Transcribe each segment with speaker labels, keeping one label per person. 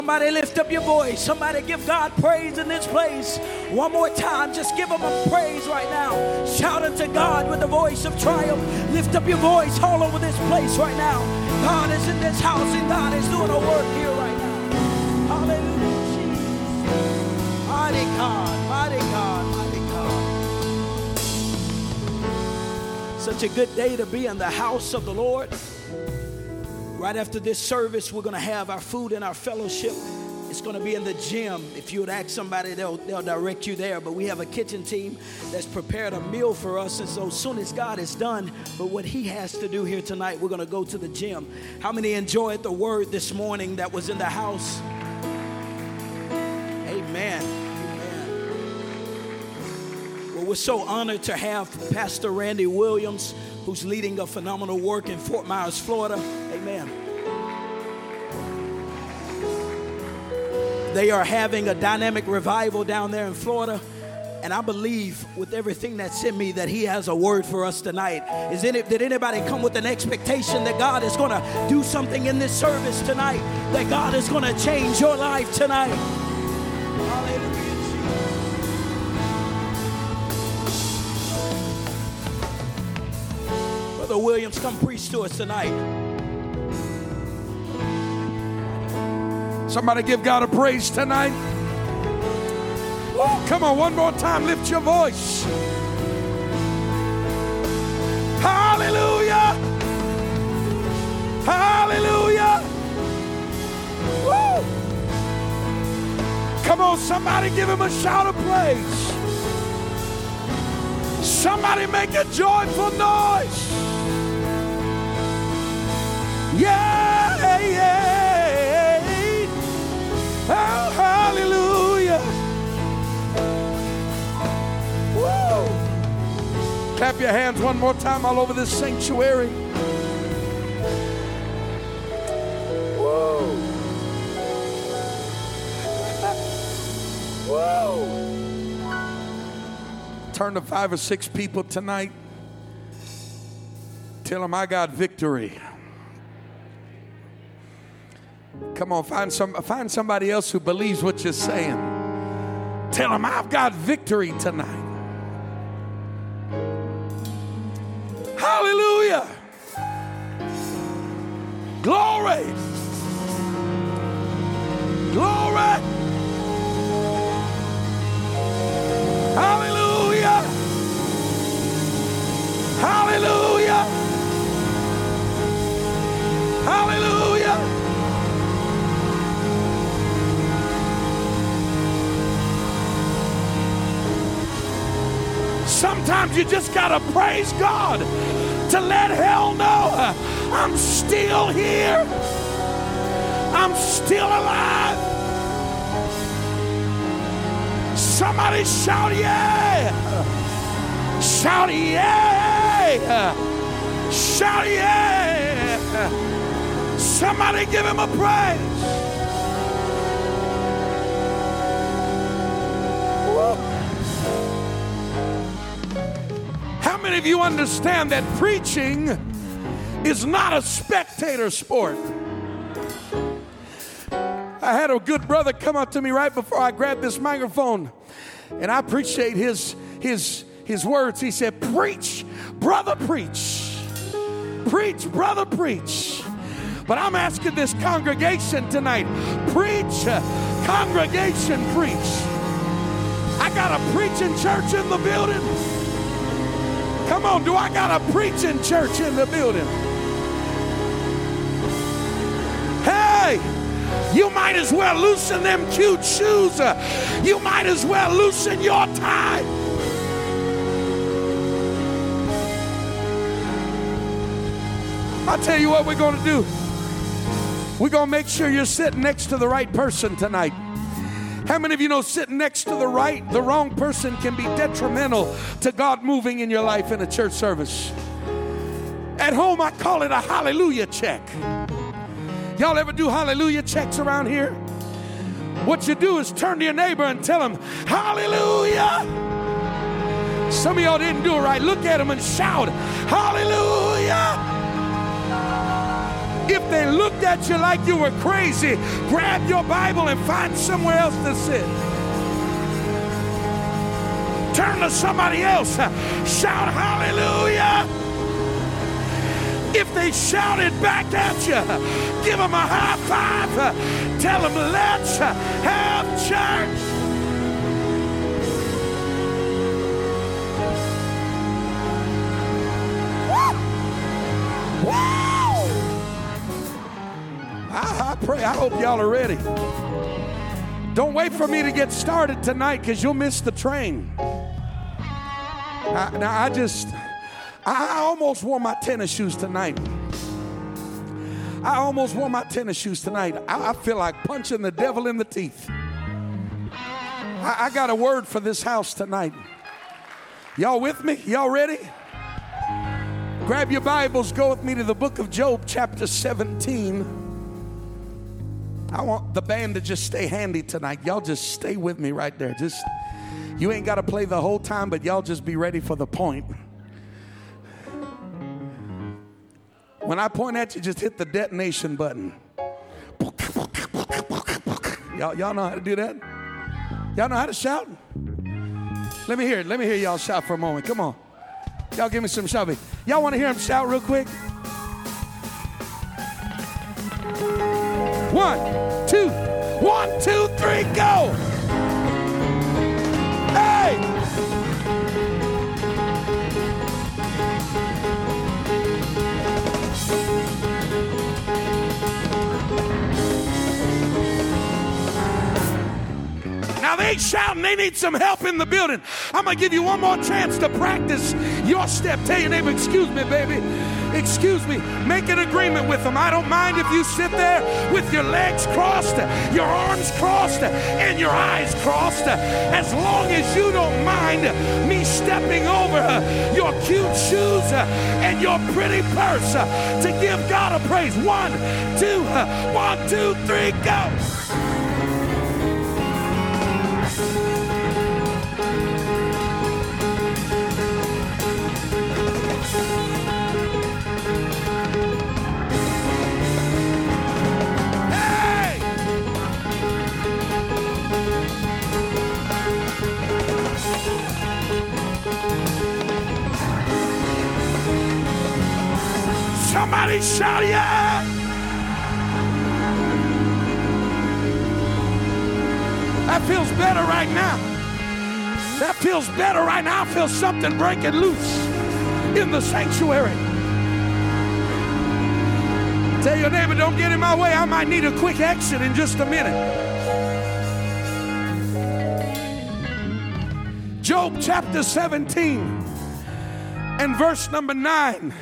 Speaker 1: Somebody lift up your voice. Somebody give God praise in this place. One more time, just give him a praise right now. Shout unto God with the voice of triumph. Lift up your voice all over this place right now. God is in this house and God is doing a work here right now. Hallelujah, Jesus. Mighty God, mighty God, mighty God. Such a good day to be in the house of the Lord. Right after this service, we're going to have our food and our fellowship. It's going to be in the gym. If you would ask somebody, they'll direct you there. But we have a kitchen team that's prepared a meal for us. And so as soon as God is done with what he has to do here tonight, we're going to go to the gym. How many enjoyed the word this morning that was in the house? Amen. Amen. Well, we're so honored to have Pastor Randy Williams, who's leading a phenomenal work in Fort Myers, Florida. Amen. They are having a dynamic revival down there in Florida. And I believe with everything that's in me that he has a word for us tonight. Did anybody come with an expectation that God is going to do something in this service tonight? That God is going to change your life tonight? Hallelujah. Brother Williams, come preach to us tonight.
Speaker 2: Somebody give God a praise tonight. Oh, come on, one more time, lift your voice. Hallelujah. Hallelujah. Woo. Come on, somebody give him a shout of praise. Somebody make a joyful noise. Yeah, yeah. Oh, hallelujah. Woo. Clap your hands one more time all over this sanctuary. Woo. Woo. Turn to 5 or 6 people tonight. Tell them I got victory. Come on, find somebody else who believes what you're saying. Tell them I've got victory tonight. Hallelujah. Glory. Glory. Hallelujah. Hallelujah. Hallelujah. Sometimes you just got to praise God to let hell know I'm still here. I'm still alive. Somebody shout yeah. Shout yeah. Shout yeah. Somebody give him a praise. Woo. How many of you understand that preaching is not a spectator sport? I had a good brother come up to me right before I grabbed this microphone, and I appreciate his words. He said, "Preach, brother, preach. Preach, brother, preach." But I'm asking this congregation tonight, preach, congregation, preach. I got a preaching church in the building. Come on, do I got a preaching church in the building? Hey, you might as well loosen them cute shoes. You might as well loosen your tie. I'll tell you what we're going to do. We're going to make sure you're sitting next to the right person tonight. How many of you know sitting next to the wrong person can be detrimental to God moving in your life in a church service? At home, I call it a hallelujah check. Y'all ever do hallelujah checks around here? What you do is turn to your neighbor and tell him, hallelujah. Some of y'all didn't do it right. Look at him and shout, hallelujah. If they looked at you like you were crazy, grab your Bible and find somewhere else to sit. Turn to somebody else. Shout hallelujah. If they shouted back at you, give them a high five. Tell them, let's have church. Woo! I pray, I hope y'all are ready. Don't wait for me to get started tonight because you'll miss the train. I almost wore my tennis shoes tonight. I feel like punching the devil in the teeth. I got a word for this house tonight. Y'all with me? Y'all ready? Grab your Bibles, go with me to the book of Job, chapter 17. I want the band to just stay handy tonight. Y'all just stay with me right there. You ain't got to play the whole time, but y'all just be ready for the point. When I point at you, just hit the detonation button. Y'all know how to do that? Y'all know how to shout? Let me hear it. Let me hear y'all shout for a moment. Come on. Y'all give me some shouting. Y'all want to hear him shout real quick? 1, 2, 1, 2, 3, go! Hey! Now they shouting, they need some help in the building. I'm going to give you one more chance to practice your step. Tell your neighbor, excuse me, baby. Excuse me. Make an agreement with them. I don't mind if you sit there with your legs crossed, your arms crossed, and your eyes crossed, as long as you don't mind me stepping over your cute shoes and your pretty purse to give God a praise. 1, 2, 3, go. Somebody shout, yeah! That feels better right now. That feels better right now. I feel something breaking loose in the sanctuary. Tell your neighbor, don't get in my way. I might need a quick exit in just a minute. Job chapter 17 and verse number 9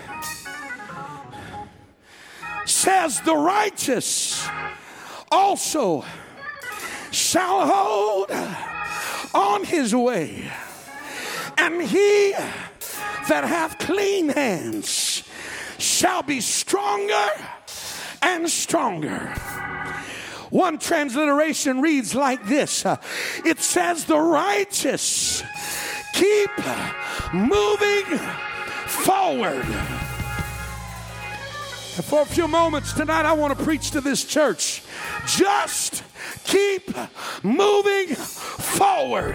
Speaker 2: says, the righteous also shall hold on his way, and he that hath clean hands shall be stronger and stronger. One transliteration reads like this. It says, the righteous keep moving forward. And for a few moments tonight, I want to preach to this church. Just keep moving forward.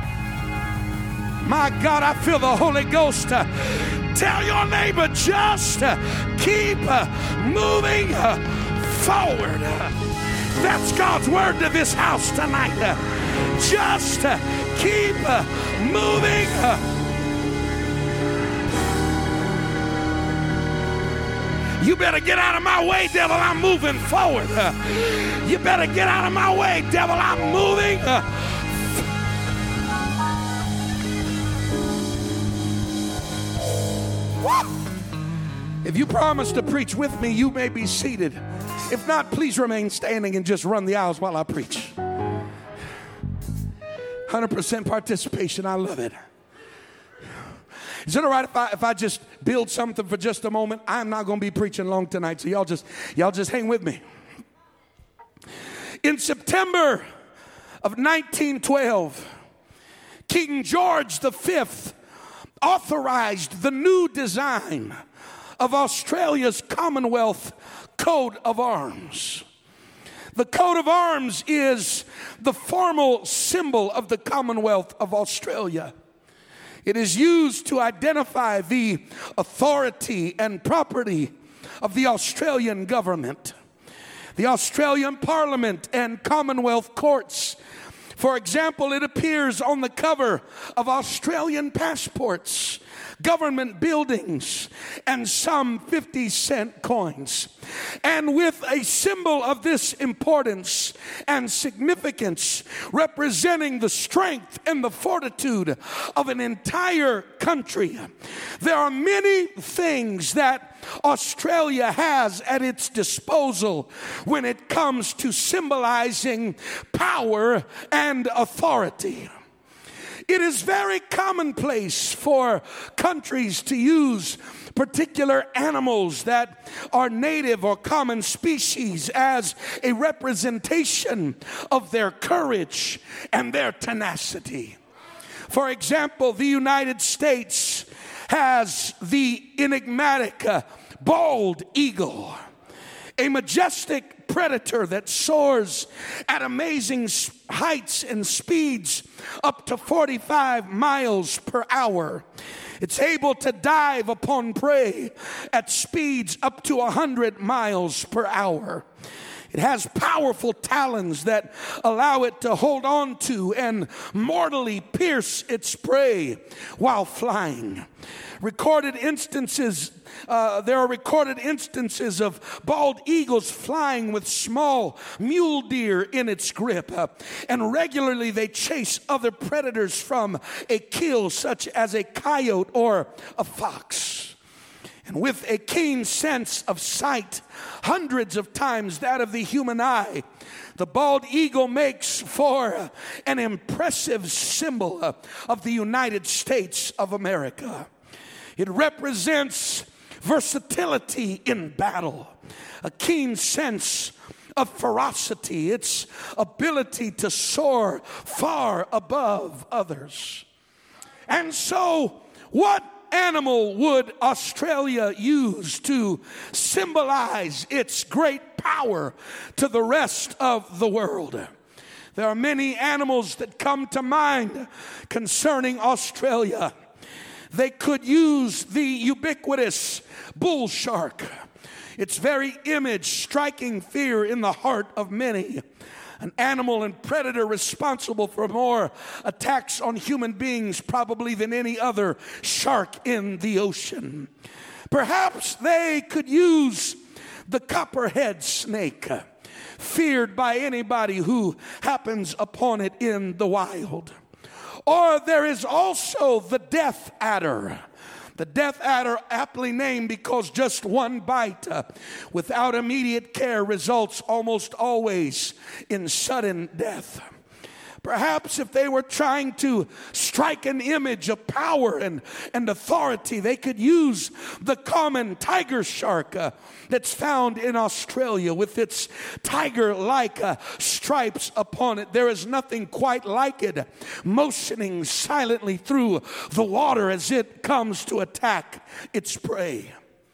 Speaker 2: My God, I feel the Holy Ghost. Tell your neighbor, just keep moving forward. That's God's word to this house tonight. Just keep moving forward. You better get out of my way, devil, I'm moving forward. You better get out of my way, devil, I'm moving. If you promise to preach with me, you may be seated. If not, please remain standing and just run the aisles while I preach. 100% participation, I love it. Is it all right if I just build something for just a moment? I'm not going to be preaching long tonight, so y'all just hang with me. In September of 1912, King George V authorized the new design of Australia's Commonwealth coat of arms. The coat of arms is the formal symbol of the Commonwealth of Australia. It is used to identify the authority and property of the Australian government, the Australian Parliament and Commonwealth courts. For example, it appears on the cover of Australian passports, government buildings, and some 50-cent coins. And with a symbol of this importance and significance, representing the strength and the fortitude of an entire country, there are many things that Australia has at its disposal when it comes to symbolizing power and authority. It is very commonplace for countries to use particular animals that are native or common species as a representation of their courage and their tenacity. For example, the United States has the enigmatic bald eagle, a majestic predator that soars at amazing heights and speeds up to 45 miles per hour. It's able to dive upon prey at speeds up to 100 miles per hour. It has powerful talons that allow it to hold on to and mortally pierce its prey while flying. There are recorded instances of bald eagles flying with small mule deer in its grip. And regularly they chase other predators from a kill, such as a coyote or a fox. And with a keen sense of sight, hundreds of times that of the human eye, the bald eagle makes for an impressive symbol of the United States of America. It represents versatility in battle, a keen sense of ferocity, its ability to soar far above others. And so, what animal would Australia use to symbolize its great power to the rest of the world? There are many animals that come to mind concerning Australia. They could use the ubiquitous bull shark, its very image striking fear in the heart of many. An animal and predator responsible for more attacks on human beings probably than any other shark in the ocean. Perhaps they could use the copperhead snake, feared by anybody who happens upon it in the wild. Or there is also the death adder. The death adder, aptly named because just one bite without immediate care results almost always in sudden death. Perhaps if they were trying to strike an image of power and authority, they could use the common tiger shark that's found in Australia with its tiger-like stripes upon it. There is nothing quite like it, motioning silently through the water as it comes to attack its prey.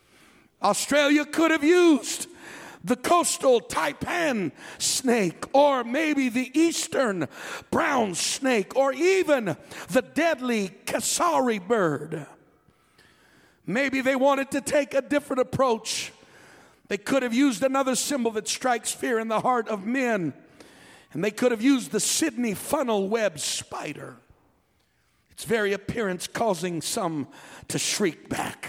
Speaker 2: Australia could have used the coastal taipan snake, or maybe the eastern brown snake, or even the deadly cassowary bird. Maybe they wanted to take a different approach. They could have used another symbol that strikes fear in the heart of men, and they could have used the Sydney funnel web spider, its very appearance causing some to shriek back.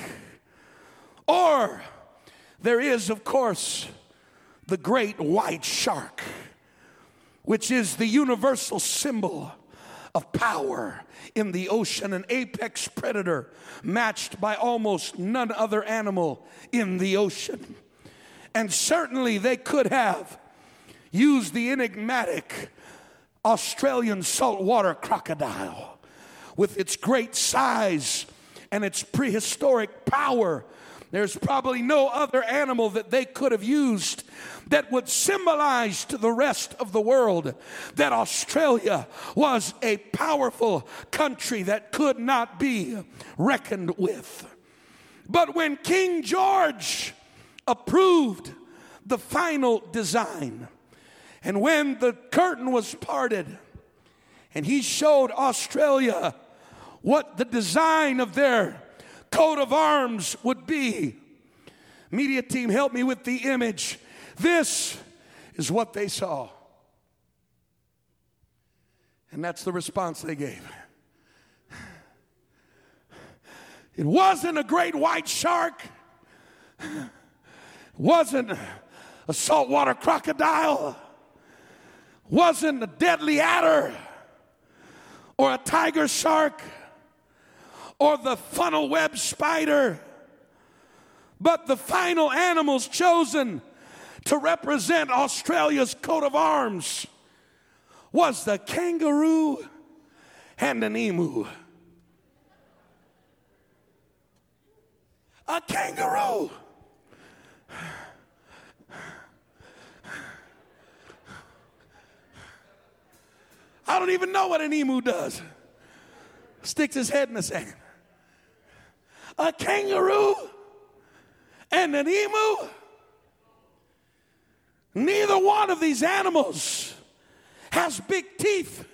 Speaker 2: Or there is, of course, the great white shark, which is the universal symbol of power in the ocean, an apex predator matched by almost none other animal in the ocean. And certainly they could have used the enigmatic Australian saltwater crocodile with its great size and its prehistoric power. There's probably no other animal that they could have used that would symbolize to the rest of the world that Australia was a powerful country that could not be reckoned with. But when King George approved the final design. And when the curtain was parted and he showed Australia what the design of their coat of arms would be, media team, help me with the image. This is what they saw. And that's the response they gave. It wasn't a great white shark. It wasn't a saltwater crocodile. Wasn't a deadly adder or a tiger shark or the funnel web spider. But the final animals chosen to represent Australia's coat of arms was the kangaroo and an emu. A kangaroo. I don't even know what an emu does. Sticks his head in the sand. A kangaroo and an emu. Neither one of these animals has big teeth.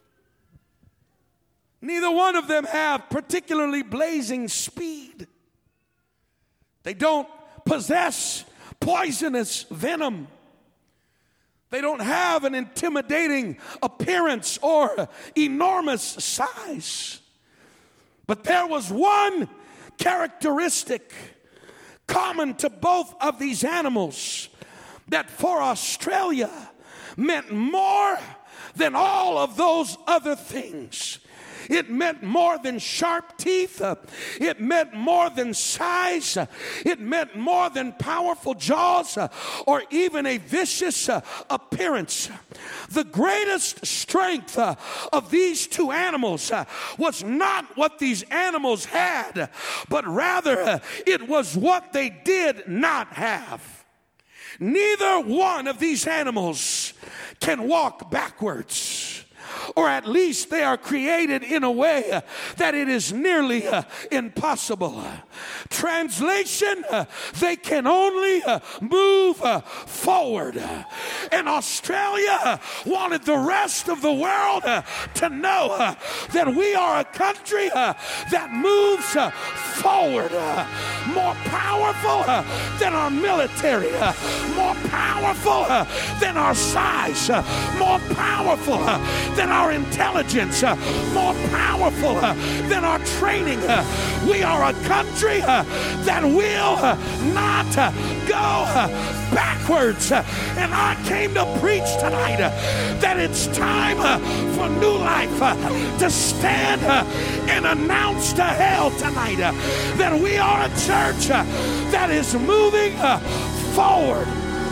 Speaker 2: Neither one of them have particularly blazing speed. They don't possess poisonous venom. They don't have an intimidating appearance or enormous size. But there was one characteristic common to both of these animals that for Australia meant more than all of those other things. It meant more than sharp teeth. It meant more than size. It meant more than powerful jaws or even a vicious appearance. The greatest strength of these two animals was not what these animals had, but rather it was what they did not have. Neither one of these animals can walk backwards. Or at least they are created in a way that it is nearly impossible. Translation, they can only move forward. And Australia wanted the rest of the world to know that we are a country that moves forward. More powerful than our military. More powerful than our size. More powerful than our intelligence, more powerful than our training. We are a country that will not go backwards. And I came to preach tonight that it's time for New Life to stand and announce to hell tonight that we are a church that is moving forward.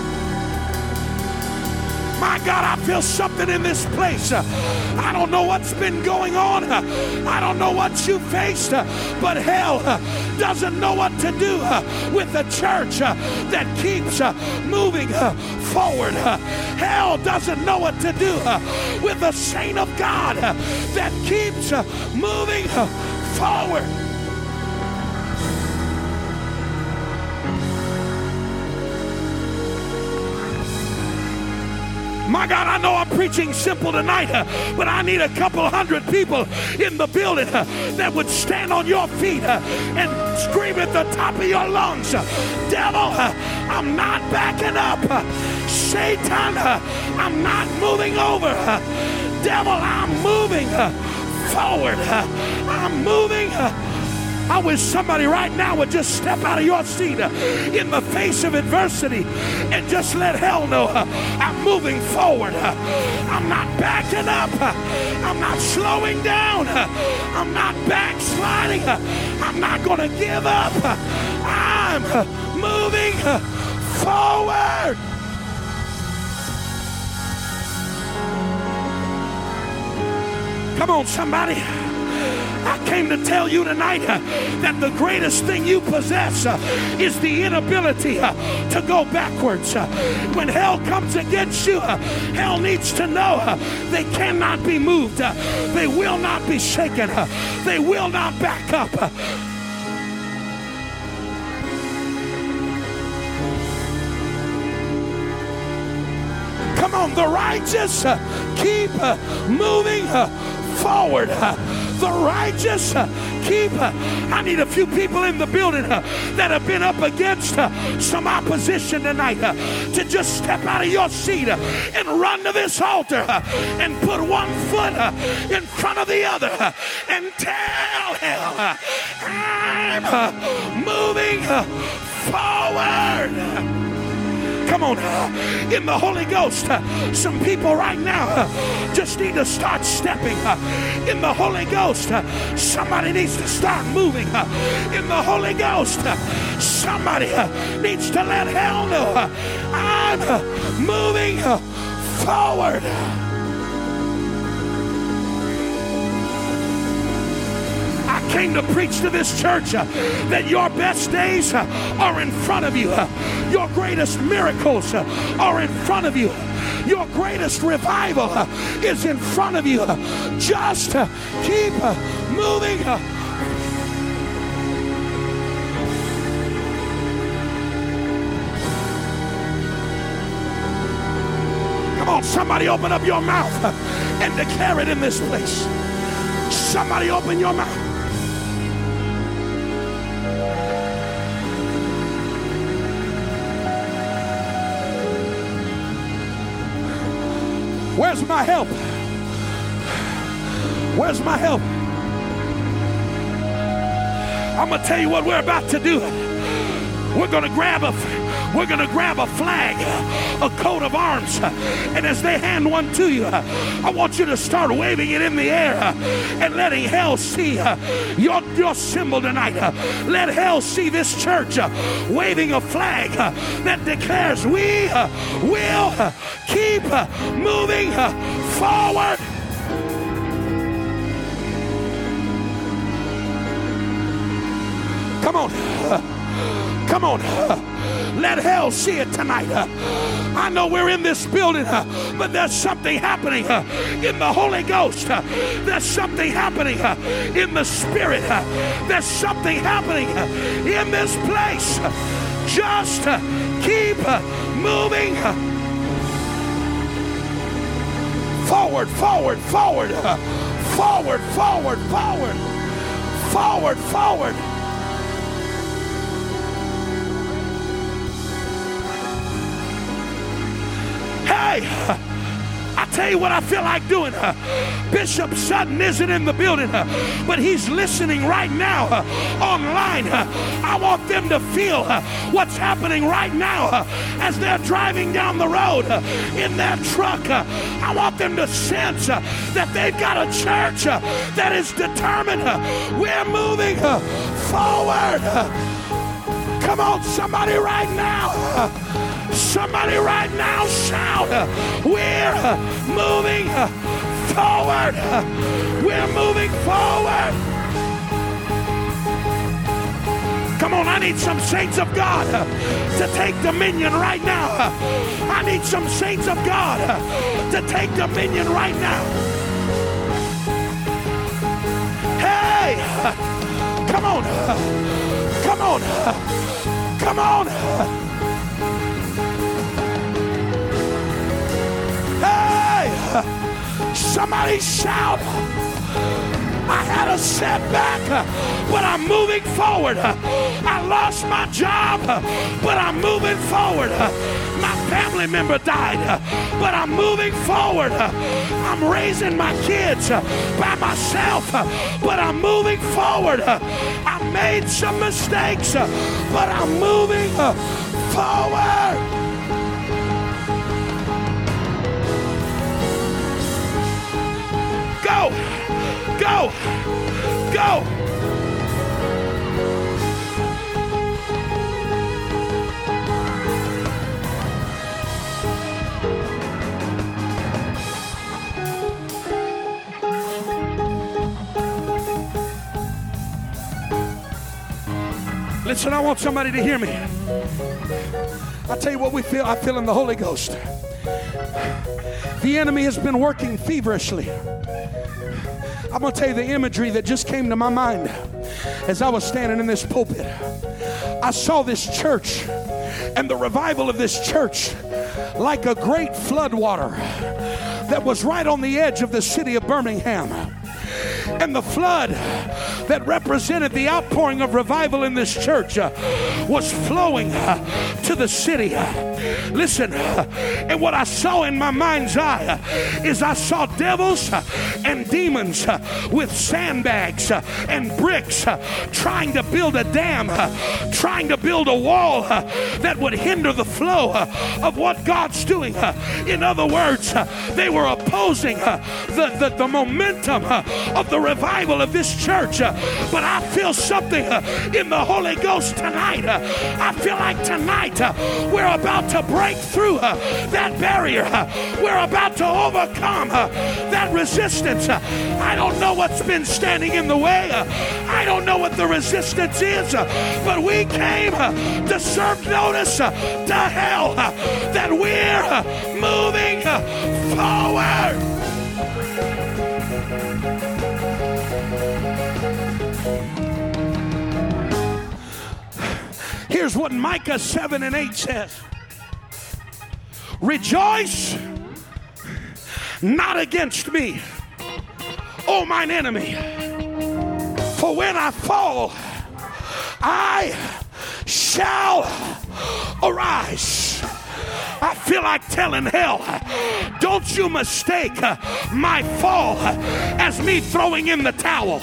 Speaker 2: My God, I feel something in this place. I don't know what's been going on. I don't know what you faced, but hell doesn't know what to do with a church that keeps moving forward. Hell doesn't know what to do with a saint of God that keeps moving forward. My God, I know I'm preaching simple tonight, but I need a couple hundred people in the building that would stand on your feet and scream at the top of your lungs, devil, I'm not backing up. Satan, I'm not moving over. Devil, I'm moving forward. I'm moving I wish somebody right now would just step out of your seat in the face of adversity and just let hell know I'm moving forward. I'm not backing up. I'm not slowing down. I'm not backsliding. I'm not going to give up. I'm moving forward. Come on, somebody. I came to tell you tonight that the greatest thing you possess is the inability to go backwards. When hell comes against you, hell needs to know they cannot be moved. They will not be shaken. They will not back up. Come on, the righteous keep moving forward. The righteous keep. I need a few people in the building that have been up against some opposition tonight to just step out of your seat and run to this altar and put one foot in front of the other and tell him, I'm moving forward. Come on, in the Holy Ghost, some people right now just need to start stepping. In the Holy Ghost, somebody needs to start moving. In the Holy Ghost, somebody needs to let hell know I'm moving forward. I came to preach to this church that your best days are in front of you. Your greatest miracles are in front of you. Your greatest revival is in front of you. Just keep moving. Come on, somebody open up your mouth and declare it in this place. Somebody open your mouth. Where's my help? Where's my help? I'm gonna tell you what we're about to do. We're gonna grab a flag, a coat of arms, and as they hand one to you, I want you to start waving it in the air and letting hell see your symbol tonight. Let hell see this church waving a flag that declares we will keep moving forward. Come on. Come on. Let hell see it tonight. I know we're in this building, but there's something happening in the Holy Ghost. There's something happening in the Spirit. There's something happening in this place. Just keep moving forward, forward, forward, forward, forward, forward, forward, forward. Hey, I tell you what I feel like doing. Bishop Sutton isn't in the building, but he's listening right now online. I want them to feel what's happening right now as they're driving down the road in their truck. I want them to sense that they've got a church that is determined. We're moving forward. Come on, somebody right now. Somebody right now shout, we're moving forward. We're moving forward. Come on, I need some saints of God to take dominion right now. I need some saints of God to take dominion right now. Hey, come on. Come on. Come on. Somebody shout, I had a setback, but I'm moving forward. I lost my job, but I'm moving forward. My family member died, but I'm moving forward. I'm raising my kids by myself, but I'm moving forward. I made some mistakes, but I'm moving forward. Go, go, go. Listen, I want somebody to hear me. I'll tell you what we feel. I feel in the Holy Ghost. The enemy has been working feverishly. I'm going to tell you the imagery that just came to my mind as I was standing in this pulpit. I saw this church and the revival of this church like a great floodwater that was right on the edge of the city of Birmingham. And the flood that represented the outpouring of revival in this church was flowing to the city. Listen, and what I saw in my mind's eye is I saw devils and demons with sandbags and bricks trying to build a dam, trying to build a wall that would hinder the flow of what God's doing. In other words, they were opposing the momentum of the revival of this church. But I feel something in the Holy Ghost tonight. I feel like tonight we're about to break through that barrier. We're about to overcome that resistance. I don't know what's been standing in the way. I don't know what the resistance is, but we came to serve notice to hell that we're moving forward. Here's what Micah 7:8 says. Rejoice not against me, O mine enemy, for when I fall, I shall arise. I feel like telling hell, don't you mistake my fall as me throwing in the towel.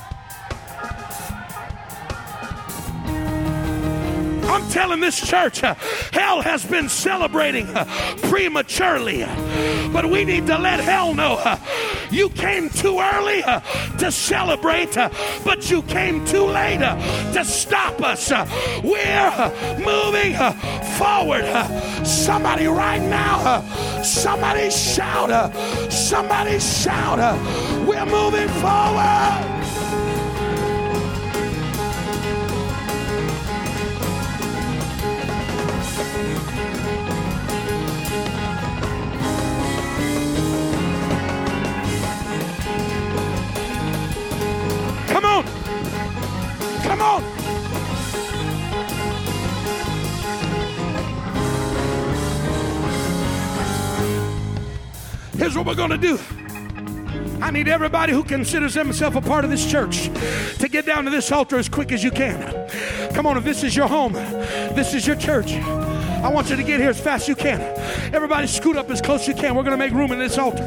Speaker 2: I'm telling this church, hell has been celebrating prematurely, but we need to let hell know you came too early to celebrate, but you came too late to stop us. We're moving forward. Somebody right now, somebody shout, we're moving forward. Come on. Here's what we're going to do. I need everybody who considers themselves a part of this church to get down to this altar as quick as you can. Come on, if this is your home, this is your church, I want you to get here as fast as you can. Everybody scoot up as close as you can. We're going to make room in this altar.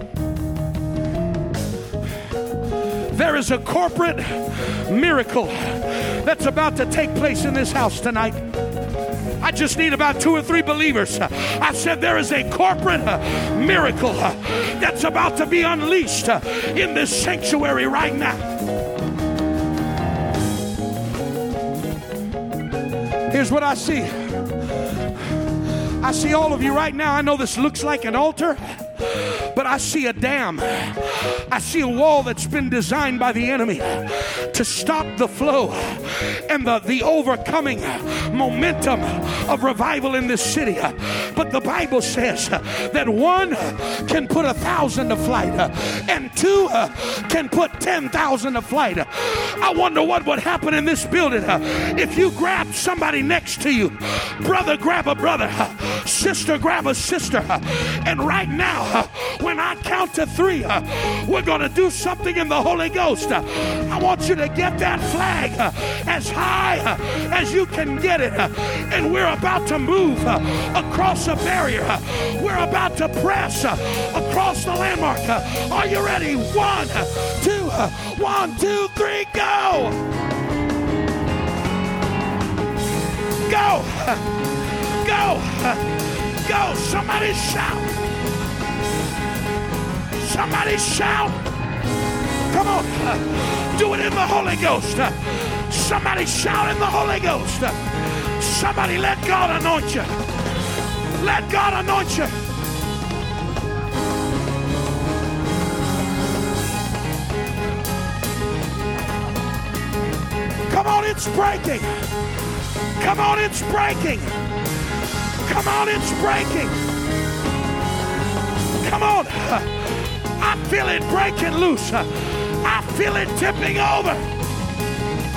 Speaker 2: There is a corporate miracle that's about to take place in this house tonight. I just need about 2 or 3 believers. I said there is a corporate miracle that's about to be unleashed in this sanctuary right now. Here's what I see. I see all of you right now. I know this looks like an altar, but I see a dam. I see a wall that's been designed by the enemy to stop the flow and the overcoming momentum of revival in this city. But the Bible says that 1 can put 1,000 to flight and 2 can put 10,000 to flight. I wonder what would happen in this building if you grabbed somebody next to you. Brother, grab a brother. Sister, grab a sister. And right now, when I count to 3, we're going to do something in the Holy Ghost. I want you to get that flag as high as you can get it. And we're about to move across a barrier. We're about to press across the landmark. Are you ready? 1, 2, 3, go! Go! Go! Go! Somebody shout! Somebody shout! Come on! Do it in the Holy Ghost! Somebody shout in the Holy Ghost! Somebody let God anoint you! Let God anoint you! Come on, it's breaking! Come on, it's breaking! Come on, it's breaking! Come on! I feel it breaking loose. I feel it tipping over.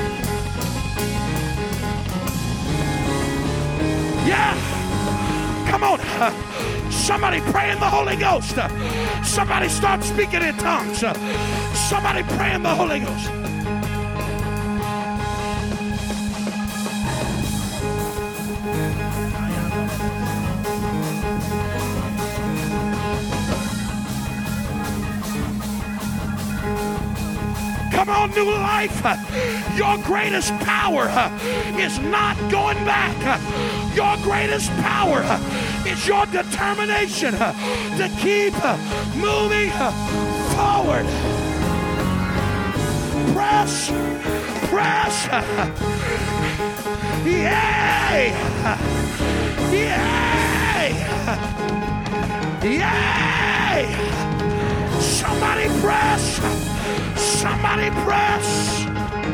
Speaker 2: Yeah! Come on. Somebody pray in the Holy Ghost. Somebody start speaking in tongues. Somebody pray in the Holy Ghost. Come on, New Life. Your greatest power is not going back. Your greatest power is your determination to keep moving forward. Press, press. Yay! Yay! Yay! Somebody press. Somebody press.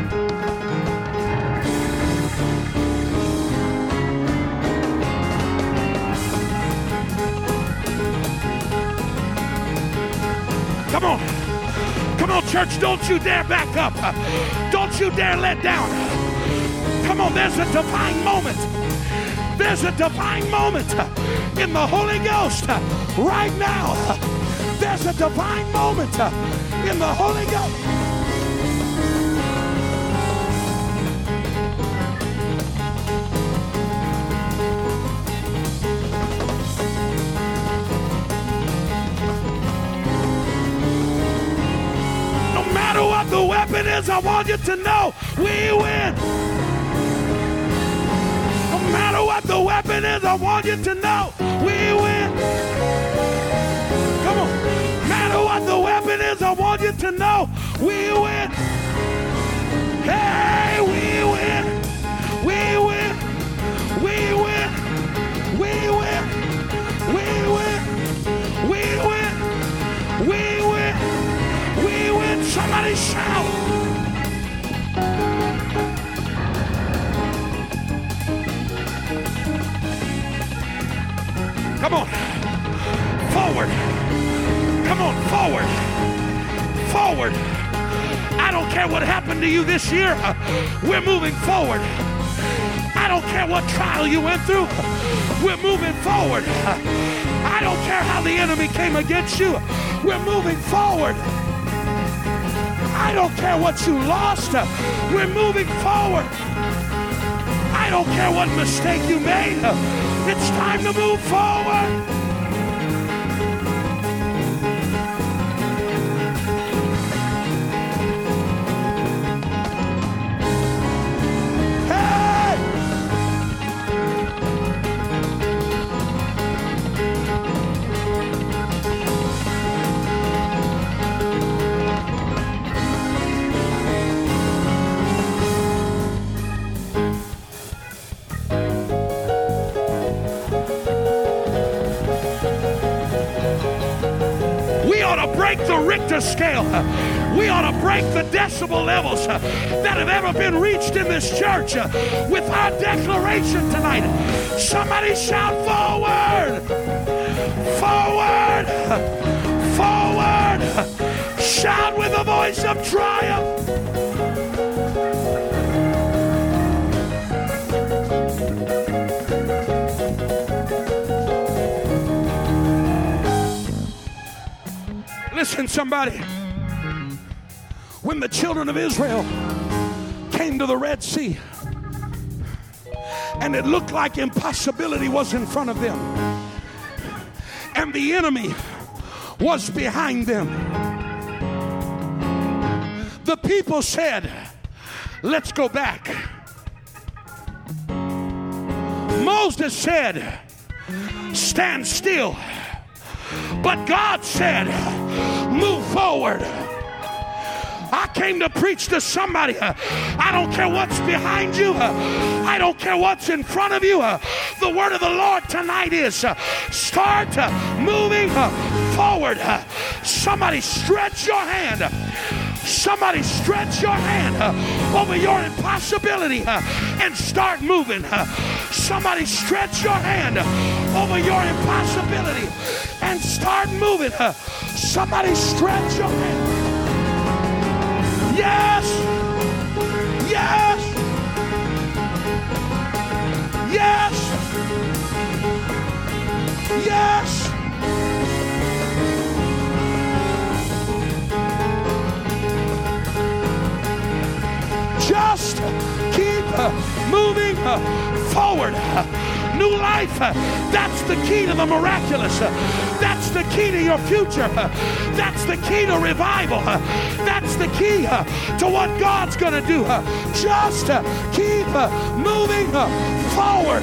Speaker 2: Come on. Come on, church. Don't you dare back up. Don't you dare let down. Come on, there's a divine moment. There's a divine moment in the Holy Ghost right now. There's a divine moment in the Holy Ghost. No matter what the weapon is, I want you to know we win. No matter what the weapon is, I want you to know we win. Come on. No matter what the weapon is, I want you to know we win. Hey, we win. We win. We win. We win. We win. We win. We win. We win. Somebody shout. Come on. Forward. Come on, forward. Forward. I don't care what happened to you this year. We're moving forward. I don't care what trial you went through. We're moving forward. I don't care how the enemy came against you. We're moving forward. I don't care what you lost. We're moving forward. I don't care what mistake you made. It's time to move forward. Break the Richter scale. We ought to break the decibel levels that have ever been reached in this church with our declaration tonight. Somebody shout forward! Forward! Forward! Shout with a voice of triumph! Listen, somebody. When the children of Israel came to the Red Sea and it looked like impossibility was in front of them and the enemy was behind them, the people said, let's go back. Moses said, stand still. But God said, move forward. I came to preach to somebody. I don't care what's behind you. I don't care what's in front of you. The word of the Lord tonight is start moving forward. Somebody stretch your hand. Somebody stretch your hand over your impossibility and start moving. Somebody stretch your hand over your impossibility and start moving. Somebody stretch your hand. Yes. Yes. Yes. Yes. Just keep moving forward. New life, that's the key to the miraculous. That's the key to your future. That's the key to revival. That's the key to what God's going to do. Just keep moving forward.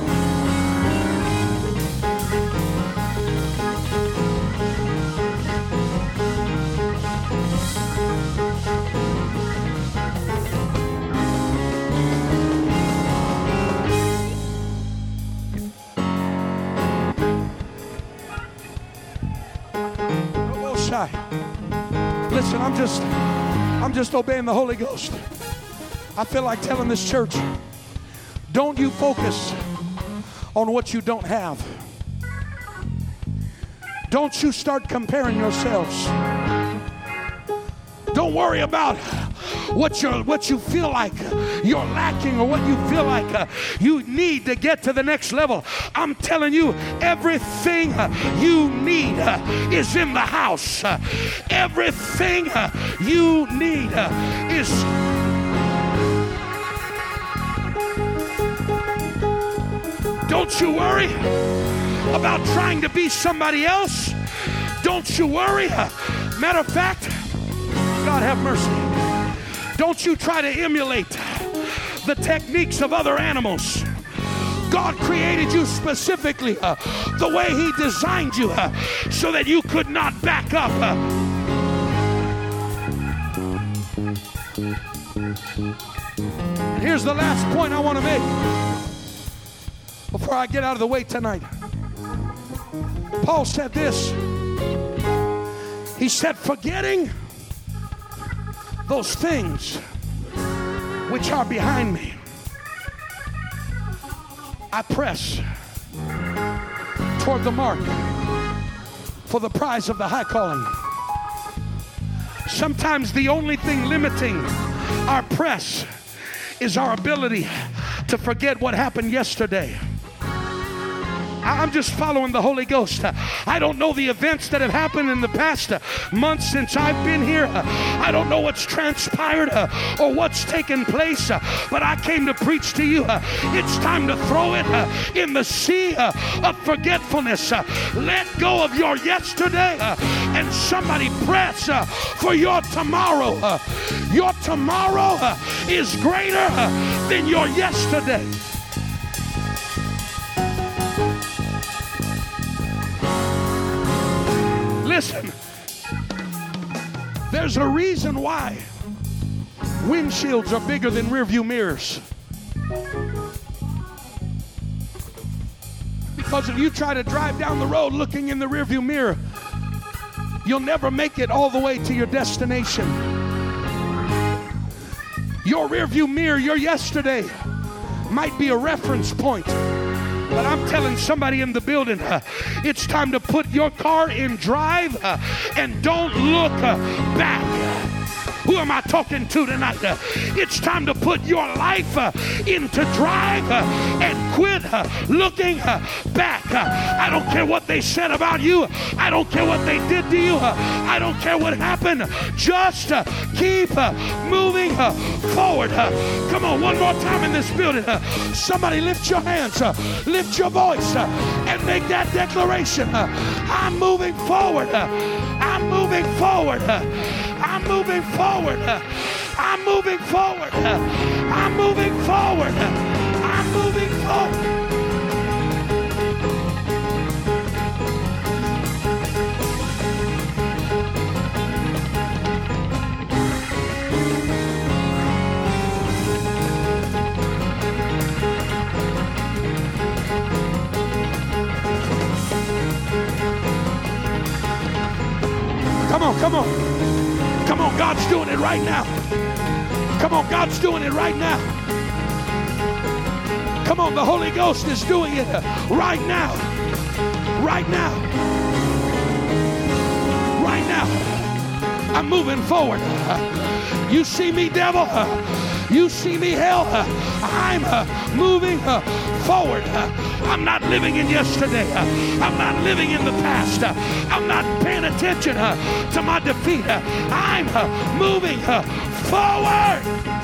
Speaker 2: Listen, I'm just obeying the Holy Ghost. I feel like telling this church, don't you focus on what you don't have. Don't you start comparing yourselves. Don't worry about what you feel like you're lacking or what you feel like you need to get to the next level. I'm telling you, everything you need is in the house. Everything you need is. Don't you worry about trying to be somebody else. Don't you worry. Matter of fact, God have mercy. Don't you try to emulate the techniques of other animals. God created you specifically the way He designed you so that you could not back up. And here's the last point I want to make before I get out of the way tonight. Paul said this. He said, forgetting those things which are behind me, I press toward the mark for the prize of the high calling. Sometimes the only thing limiting our press is our ability to forget what happened yesterday. I'm just following the Holy Ghost. I don't know the events that have happened in the past months since I've been here. I don't know what's transpired or what's taken place, but I came to preach to you. It's time to throw it in the sea of forgetfulness. Let go of your yesterday and somebody press for your tomorrow. Your tomorrow is greater than your yesterday. Listen, there's a reason why windshields are bigger than rearview mirrors. Because if you try to drive down the road looking in the rearview mirror, you'll never make it all the way to your destination. Your rearview mirror, your yesterday, might be a reference point. But I'm telling somebody in the building, it's time to put your car in drive and don't look back. Who am I talking to tonight? It's time to put your life into drive and quit looking back. I don't care what they said about you. I don't care what they did to you. I don't care what happened. Just keep moving forward. Come on, one more time in this building. Somebody lift your hands, lift your voice, and make that declaration. I'm moving forward. I'm moving forward. I'm moving forward. I'm moving forward. I'm moving forward. I'm moving forward. Come on, come on. Come on, God's doing it right now. Come on, God's doing it right now. Come on, the Holy Ghost is doing it right now. Right now. Right now. I'm moving forward. You see me, devil? You see me, hell? I'm moving forward. I'm not living in yesterday. I'm not living in the past. I'm not paying attention to my defeat. I'm moving forward.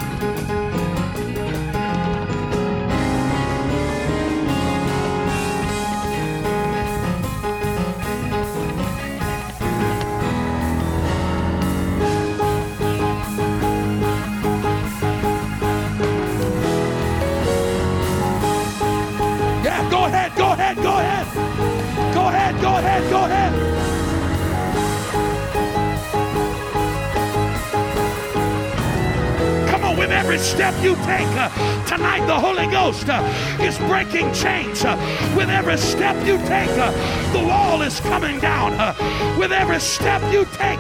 Speaker 2: Go ahead. Come on, with every step you take tonight, the Holy Ghost is breaking chains. With every step you take, the wall is coming down. With every step you take,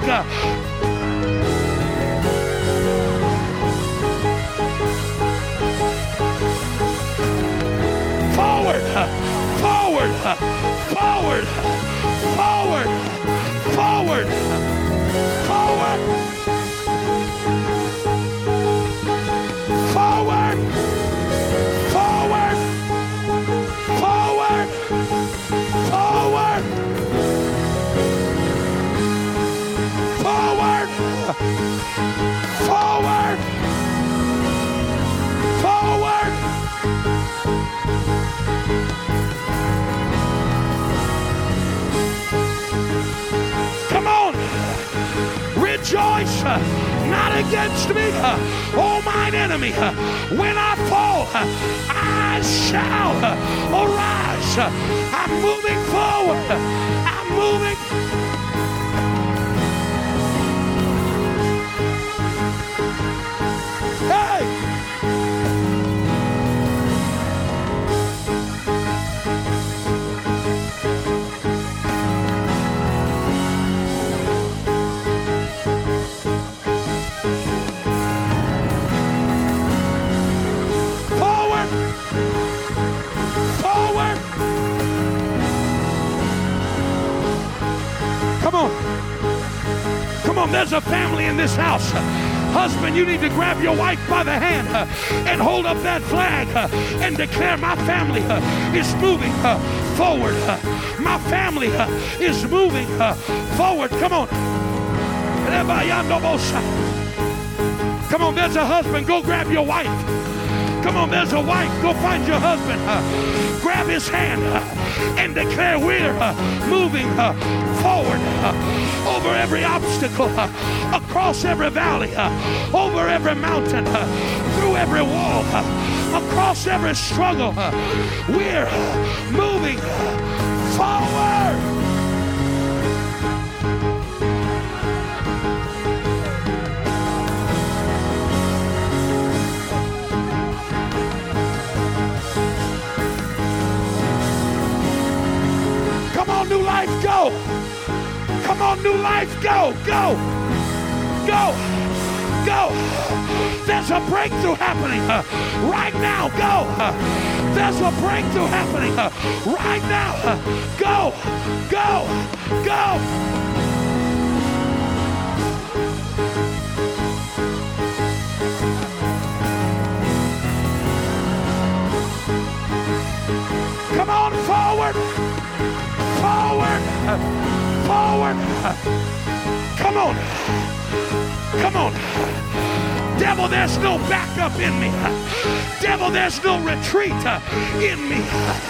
Speaker 2: forward, forward, forward, forward, forward, forward, forward, forward, forward, forward, forward, forward, forward. Come on, rejoice not against me, oh mine enemy. When I fall, I shall arise. I'm moving forward. I'm moving. Hey! Come on, there's a family in this house. Husband, you need to grab your wife by the hand and hold up that flag and declare, my family is moving forward. My family is moving forward. Come on. Come on, there's a husband. Go grab your wife. Come on, there's a wife. Go find your husband. Grab his hand and declare, we're moving forward over every obstacle, across every valley, over every mountain, through every wall, across every struggle. We're moving forward. New life, go. Come on, new life, go, go, go, go. There's a breakthrough happening right now, go. There's a breakthrough happening right now, go, go, go. Come on, forward. Forward, forward. Come on, come on. Devil, there's no backup in me. Devil, there's no retreat in me.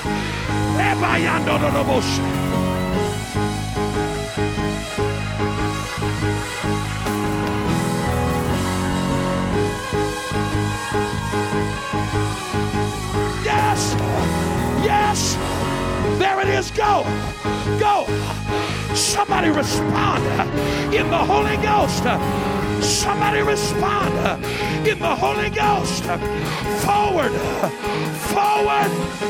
Speaker 2: Yes, yes. There it is. Go. Go. Somebody respond in the Holy Ghost. Somebody respond in the Holy Ghost. Forward. Forward.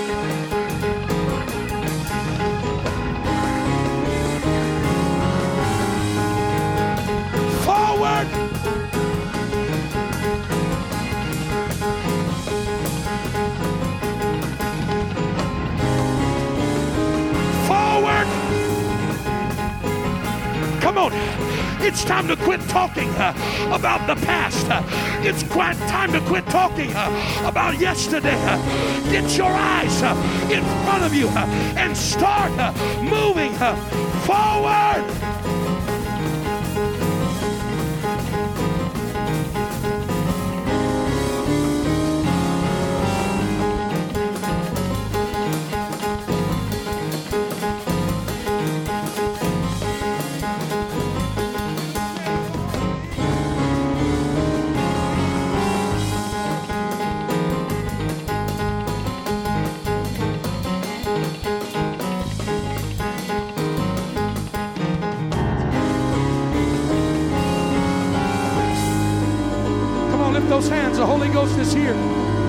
Speaker 2: Forward. Come on. It's time to quit talking about the past. It's quite time to quit talking about yesterday. Get your eyes in front of you and start moving forward. Those hands, the Holy Ghost is here.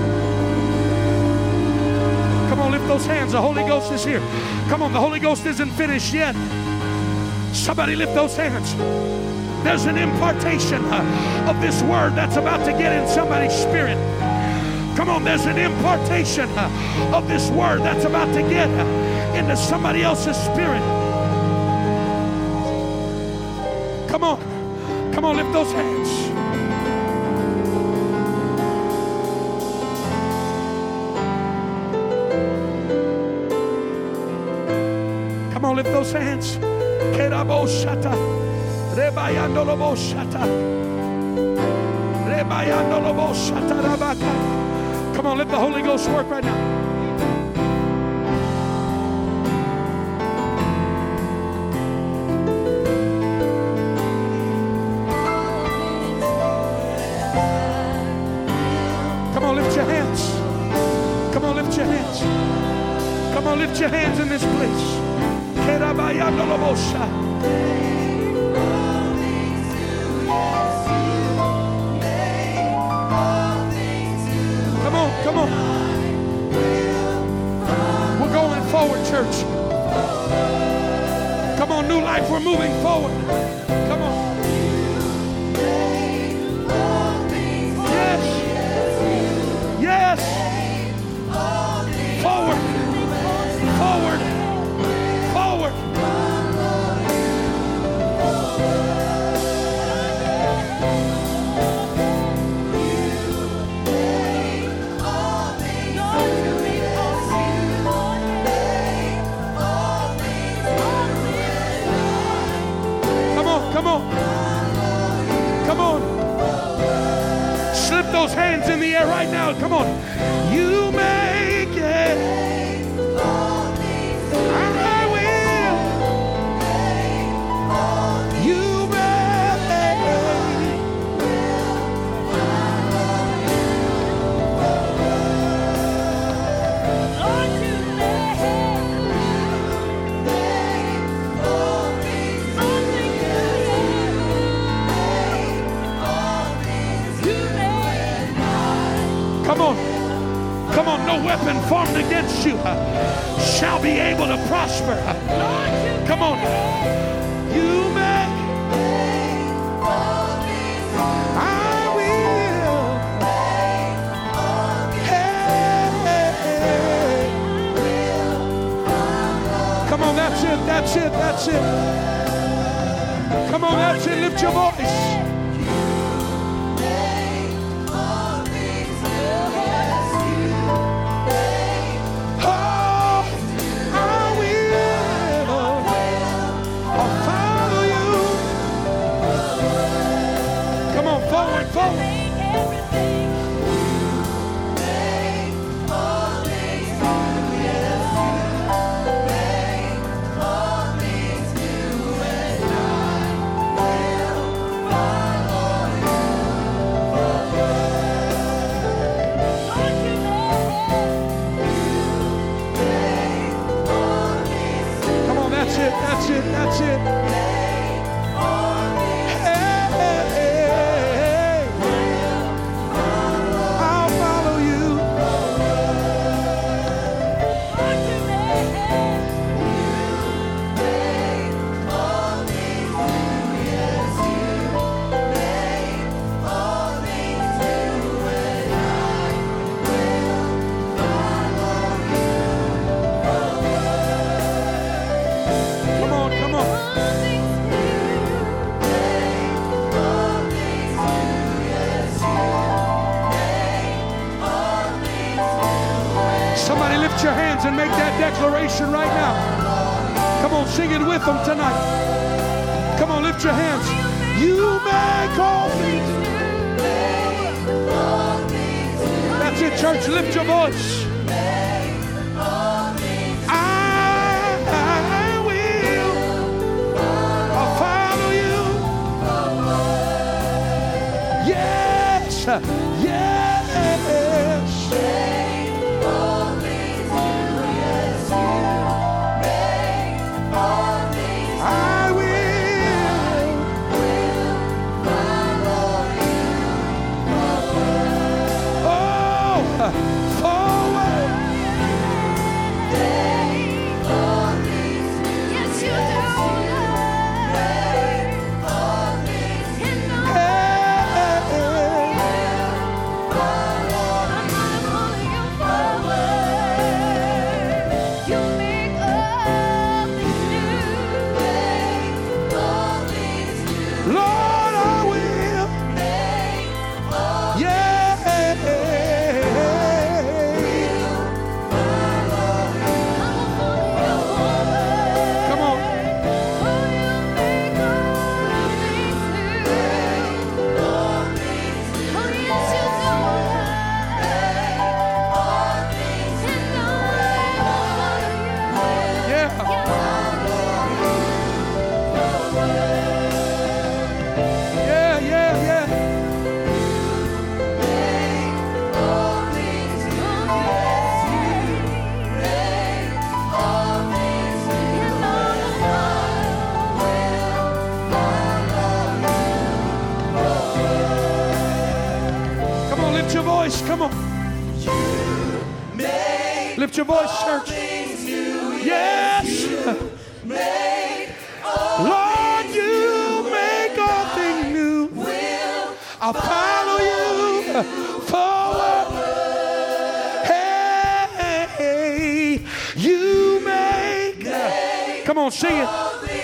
Speaker 2: Come on, lift those hands, the Holy Ghost is here. Come on, the Holy Ghost isn't finished yet. Somebody lift those hands. There's an impartation of this word that's about to get in somebody's spirit. Come on, there's an impartation of this word that's about to get into somebody else's spirit. Come on, lift those hands. Come on, lift those hands. Come on, let the Holy Ghost work right now. Come on, lift your hands. Come on, lift your hands. Come on, lift your hands in this place. Come on. We're going forward, church. Come on, New Life, we're moving forward. Come on. Yes. Forward. Come on. Slip those hands in the air right now. Come on. You make it. I will. You make it. Come on, no weapon formed against you shall be able to prosper. Come on. You make. I will. Hey. Come on, that's it. Come on, that's it. Lift your voice. That's it. Hey. lift your hands and make that declaration right now. Come on, sing it with them tonight. Come on, lift your hands. You make all things new. That's it, church. Lift your voice. I will follow you. Yes, yes. Come on. Lift your voice, church. Yes. Lord, you make all things new. I'll follow you forward. Hey, you make. Come on, sing it.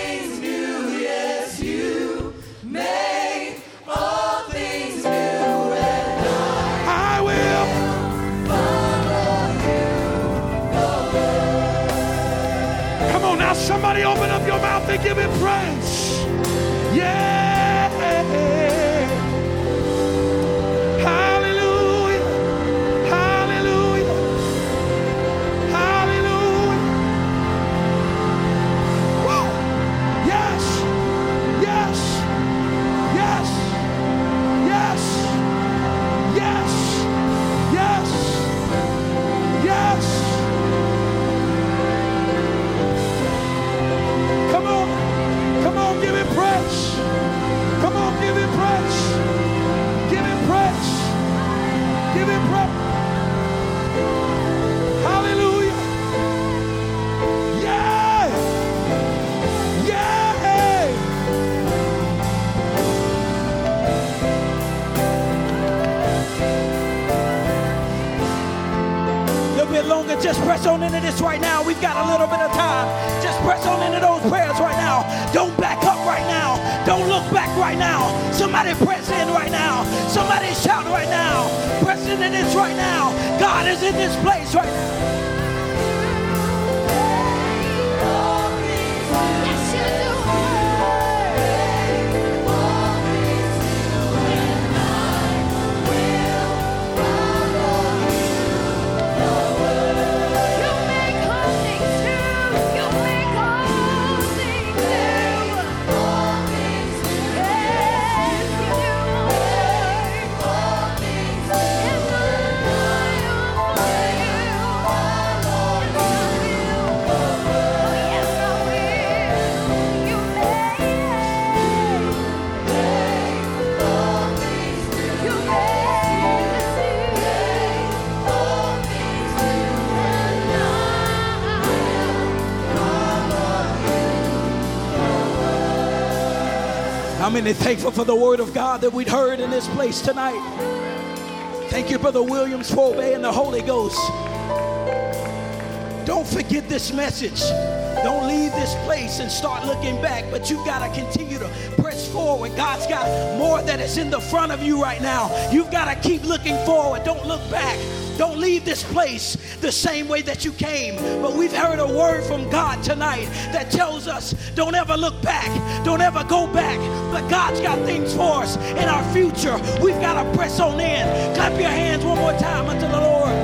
Speaker 2: Somebody open up your mouth and give him praise. Yeah. Hallelujah. Hallelujah. Hallelujah. Woo. Yes. Yes. Yes. Yes. Yes. Yes. Yes. Come on, give him praise. Come on, give him praise. Give him praise. Give him praise. Hallelujah. Yeah. Yeah.
Speaker 1: A little bit longer, just press on into this right now. We've got a little bit of time. Just press on into those prayers right now. Don't back up right now. Don't look back right now. Somebody press in right now. Somebody shout right now. Press into this right now. God is in this place right now. How many thankful for the word of God that we'd heard in this place tonight? Thank you, Brother Williams, for obeying the Holy Ghost. Don't forget this message. Don't leave this place and start looking back, but you've got to continue to press forward. God's got more that is in the front of you right now. You've got to keep looking forward. Don't look back. Don't leave this place the same way that you came. But we've heard a word from God tonight that tells us don't ever look back. Don't ever go back. But God's got things for us in our future. We've got to press on in. Clap your hands one more time unto the Lord.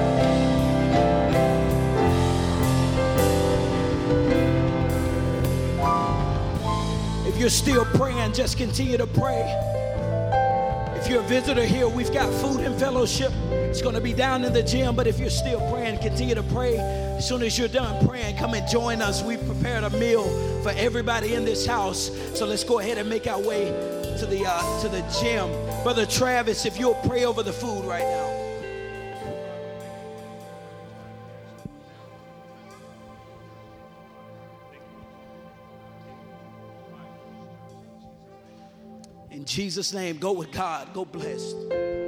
Speaker 1: If you're still praying, just continue to pray. If you're a visitor here, we've got food and fellowship. It's going to be down in the gym, but if you're still praying, continue to pray. As soon as you're done praying, come and join us. We've prepared a meal for everybody in this house. So let's go ahead and make our way to the gym. Brother Travis, if you'll pray over the food right now. In Jesus' name, go with God. Go blessed.